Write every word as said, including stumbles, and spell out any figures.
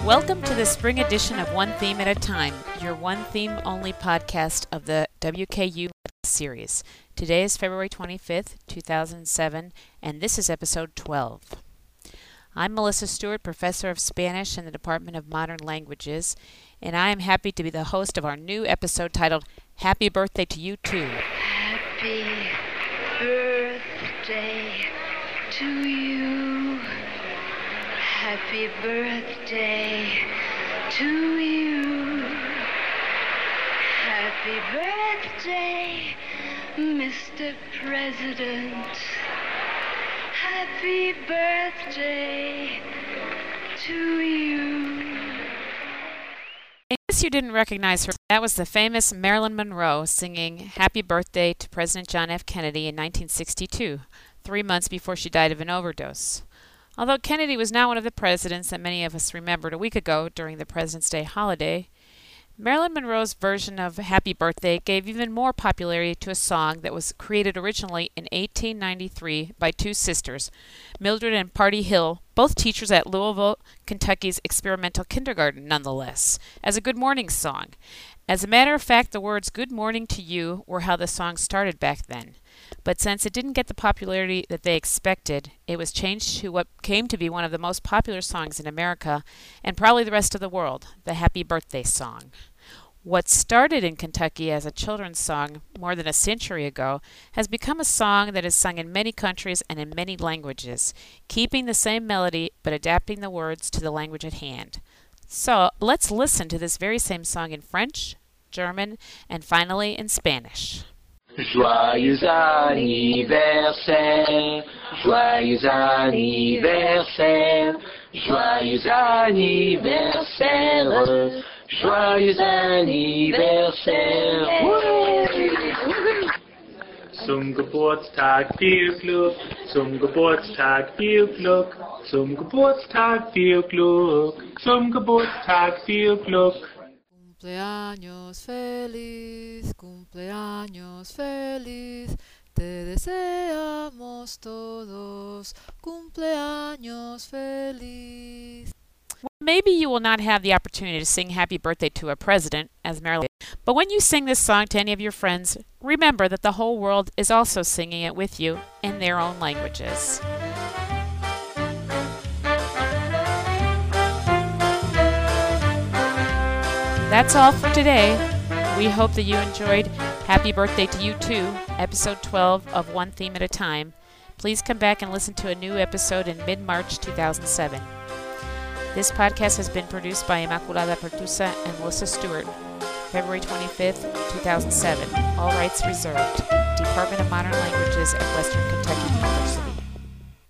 Welcome to the spring edition of One Theme at a Time, your one theme only podcast of the W K U series. Today is February twenty-fifth, two thousand seven, and this is episode twelve. I'm Melissa Stewart, professor of Spanish in the Department of Modern Languages, and I am happy to be the host of our new episode titled Happy Birthday to You Too. Happy birthday to you. Happy birthday to you. Happy birthday, Mister President. Happy birthday to you. In case you didn't recognize her, that was the famous Marilyn Monroe singing Happy Birthday to President John F. Kennedy in nineteen sixty-two, three months before she died of an overdose. Although Kennedy was not one of the presidents that many of us remembered a week ago during the President's Day holiday, Marilyn Monroe's version of Happy Birthday gave even more popularity to a song that was created originally in eighteen ninety-three by two sisters, Mildred and Party Hill, both teachers at Louisville, Kentucky's experimental kindergarten nonetheless, as a good morning song. As a matter of fact, the words "Good Morning to You" were how the song started back then. But since it didn't get the popularity that they expected, it was changed to what came to be one of the most popular songs in America, and probably the rest of the world, the Happy Birthday song. What started in Kentucky as a children's song more than a century ago has become a song that is sung in many countries and in many languages, keeping the same melody but adapting the words to the language at hand. So let's listen to this very same song in French, German, and finally in Spanish. Joyeux anniversaire, joyeux anniversaire, joyeux anniversaire, joyeux anniversaire. Zum Geburtstag viel Glück, zum Geburtstag viel Glück, zum Geburtstag viel Glück, zum Geburtstag viel Glück. Cumpleaños feliz, cumpleaños feliz, te deseamos todos, cumpleaños feliz. Maybe you will not have the opportunity to sing Happy Birthday to a president, as Marilyn did, but when you sing this song to any of your friends, remember that the whole world is also singing it with you in their own languages. That's all for today. We hope that you enjoyed Happy Birthday to You Too, episode twelve of One Theme at a Time. Please come back and listen to a new episode in mid-March two thousand seven. This podcast has been produced by Immaculada Pertusa and Melissa Stewart, February twenty-fifth, two thousand seven. All rights reserved. Department of Modern Languages at Western Kentucky University.